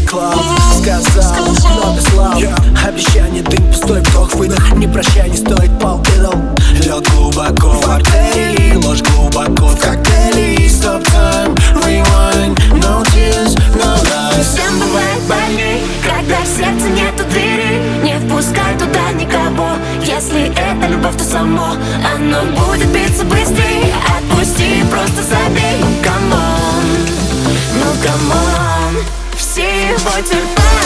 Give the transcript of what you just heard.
клаб. Сказал много слов, обещание дым, пустой вдох-выдох. Не прощай, не стоит полбедал. Лед глубоко в артерии, ложь глубоко в коктейле. Stop time, rewind, no tears, no lies. Всем бывает больней, когда в сердце нету двери. Не впускай туда никого. Если это любовь, то само оно будет биться быстрее. Отпусти, просто забей. Ну камон, все его терпят.